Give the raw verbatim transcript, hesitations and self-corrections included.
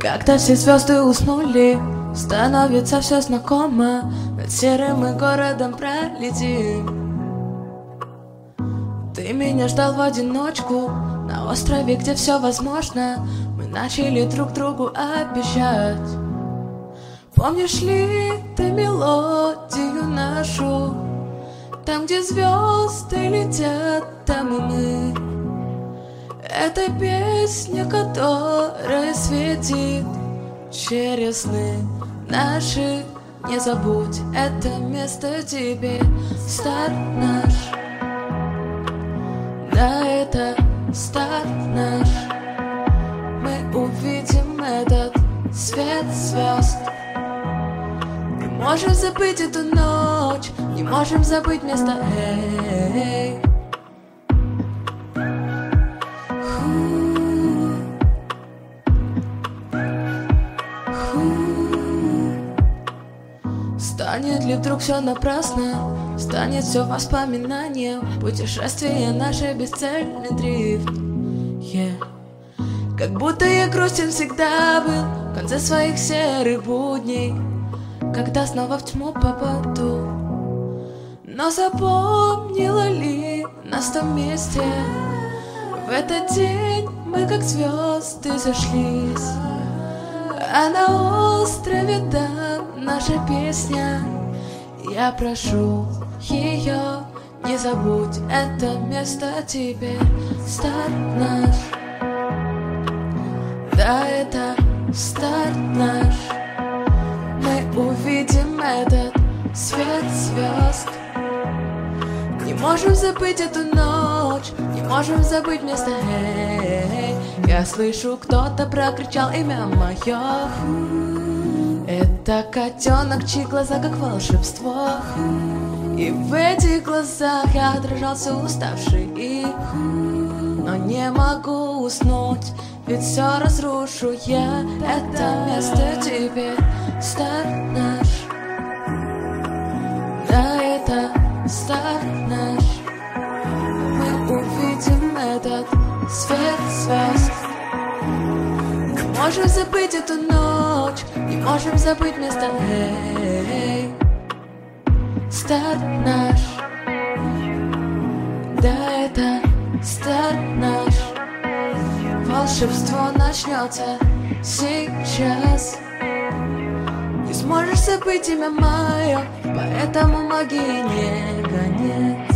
Когда все звезды уснули, становится все знакомо. Над серым мы городом пролетим. Ты меня ждал в одиночку на острове, где все возможно. Мы начали друг другу обещать. Помнишь ли ты мелодию нашу? Там, где звезды летят, там и мы. Это песня, которая светит через сны наши. Не забудь, это место тебе, старт наш. Да, это старт наш. Мы увидим этот свет звезд. Не можем забыть эту ночь, не можем забыть место. Эй. Станет ли вдруг все напрасно? Станет все воспоминанием? Путешествие наше бесцельный дрифт, yeah. Как будто я грустен всегда был в конце своих серых будней, когда снова в тьму попаду. Но запомнила ли нас в том месте? В этот день мы как звезды сошлись, а на острове там наша песня. Я прошу ее, не забудь, это место тебе, старт наш. Да, это старт наш. Мы увидим этот свет звезд. Не можем забыть эту ночь, не можем забыть место. Эй, я слышу, кто-то прокричал имя мое. Это котенок, чьи глаза как волшебство. И в этих глазах я отражался уставший. Но не могу уснуть, ведь все разрушу я. Это место тебе, старт наш. Да, это старт наш. Мы увидим этот свет звезд. Не можем забыть эту ночь, не можем забыть место. Эй, старт наш. Да, это старт наш. Волшебство начнется сейчас. Не сможешь забыть имя мое, поэтому магии не гонять.